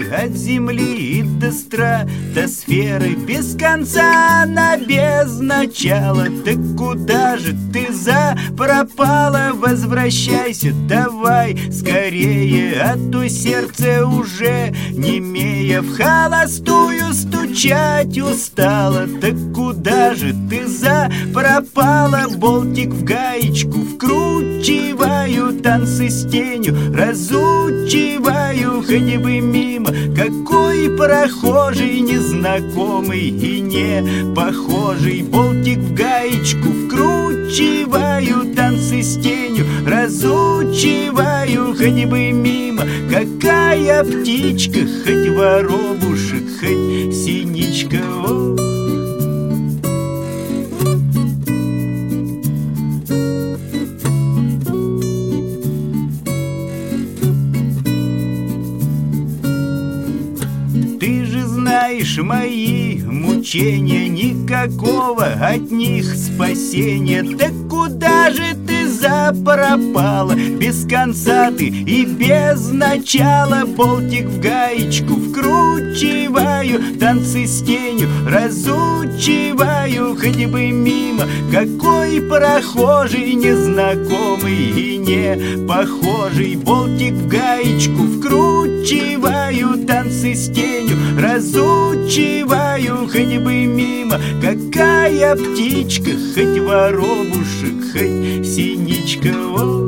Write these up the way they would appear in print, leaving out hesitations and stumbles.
от земли и до стратосферы, без конца она без начала. Так куда же ты пропала? Возвращайся давай скорее, а то сердце уже немея в холостую стучать устала. Так куда же ты пропала? Болтик в гаечку вкручиваю, танцы с тенью разучиваю. Хоть бы мимо какой прохожий, незнакомый и не похожий. Болтик в гаечку вкручиваю, танцы с тенью разучиваю. Хоть бы мимо какая птичка, хоть воробушек, хоть синичка. О! Ты же знаешь мои мучения, никакого от них спасения. Так куда же ты пропала? Без конца ты и без начала. Болтик в гаечку вкручиваю, танцы с тенью разучиваю. Хоть бы мимо какой прохожий, незнакомый и не похожий. Болтик в гаечку вкручиваю, танцы с тенью разучиваю. Хоть бы мимо какая птичка, хоть воробушек, хоть синичка. О!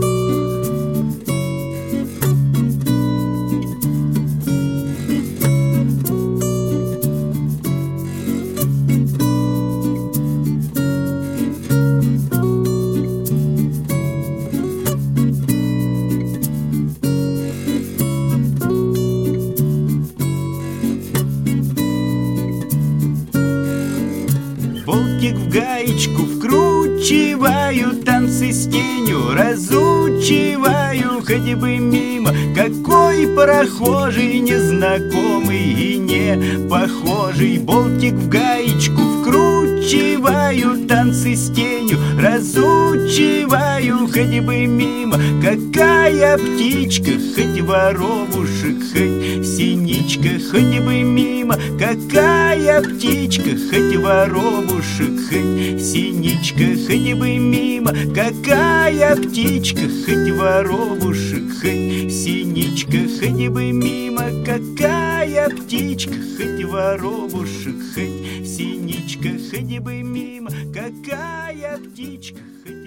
Болтик в гаечку вкручиваю, танцы с тенью разучиваю. Хоть бы мимо какой прохожий, незнакомый и не похожий. Болтик в гаечку вкручиваю, танцы с тенью разучиваю. Хоть бы мимо какая птичка, хоть воробушек, хоть синичка. Хоть бы мимо какая птичка, хоть воробушек, хоть синичка. Хоть бы мимо какая птичка, хоть воробушек, хоть синичка. Хоть бы мимо какая птичка, хоть воробушек, хоть синичка. Хоть бы мимо какая птичка, хоть